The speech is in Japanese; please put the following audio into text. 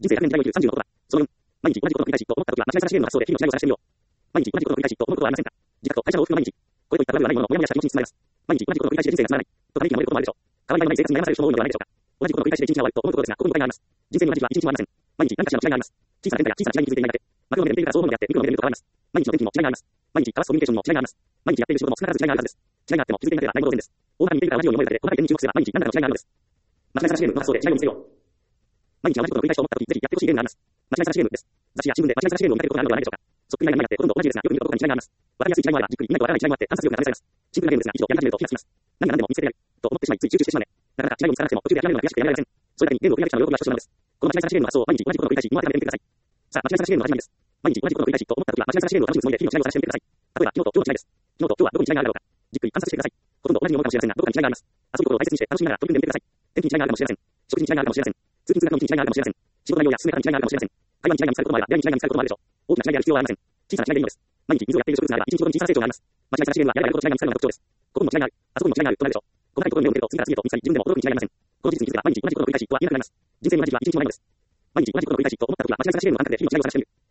人生100年時代を生きる30のことだ。その4、毎日同じことを繰り返しと思った時は間違い探しゲームの発想で日々の違いを探してみよう。毎日同じことを繰り返しと思うことはありませんか？自覚と会社の往復の毎日。これといったトラブルがないもののモヤモヤした気持ちに包まれます。毎日同じことを繰り返しで人生がつまらない。と嘆きに思えることもあるでしょう。変わりがいのない生活に悩まされる人も多いのではないでしょうか。同じことを繰り返しで一日が終わると思うことですが、ここに誤解があります。人生に同じ日は一日もありません。毎日何かしらの違いがあります。小さな変化や小さな違いに気づいていないだけ。マクロの目で見ているからそう思うのであって、ミクロの目で見ると変わります。毎日の天気も違いがあります。毎日交わすコミュニケーションも違いがあります。毎日やっている仕事も少なからず違いがあるはずです。違いがあっても気づいていなければ何も当然です。大まかに似ているから同じように思えるだけで、細かい点に注目すれば毎日何らかの違いがあるのです。間違い探しゲームの発想で違いを見つけよう。毎日同じことを繰り返しと思った時、ぜひやってほしいゲームがあります。間違い探しゲームです。雑誌や新聞で間違い探しゲームを見かけることがあるのではないでしょうか。そっくりながらってほとんど同じですが、よく見るとどこかに違いがあります。わかりやすい違いもあれば、じっくり見ないとわからない違いもあって、観察力が試されます。シンプルなゲームですが、一度やり始めると気がつきます。何が何でも見つけてやると思ってしまい、つい集中してしまうね。なかなか違いを見つからなくても、途中で諦めるのが悔しくてやめられません。それだけにゲームをクリアできたの喜びは少しなのです。この間違い探しゲームの発想を毎日同じことを繰り返し、今当てはめてみてください。さあ、間違い探しゲームの始まりです。毎日同じことを繰り返しと思った時は、間違い探しゲームを楽しむつもりで日々の違いを探してみてください。例えば、昨日と今日の違いです。昨日と今日はどこに違いがあるだろうか。じっくり観察してください。ほとんど同じものかもしれませんが、どこかに違いがあります。遊び心を大切にして楽しみながら取り組んでみてください。天気に違いがあるかもしれません。食事に違いがあるかもしれません。通勤通学の道に違いがあるかもしれません。仕事内容や進め方に違いがあるかもしれません。会話に違いが見つかることもあれば、出会いに違いが見つかることもあるでしょう。大きな違いである必要はありません。小さな違いでいいのです。毎日水をやっている植物があれば、一日ごとに小さな成長があります。間違い探しゲームはやればやるほど違いが見つかるのが特徴です。ここにも違いがある。あそこにも違いがあるとなるでしょう。細かいところに目を向けると次から次へと見つかり、自分でも驚くに違いありません。この事実に気づけば毎日同じことを繰り返しとは言えなくなります。人生の同じ日は一日もないのです。毎日同じことを繰り返しと思った時は間違い探しゲームの感覚で日々の違いを探してみる。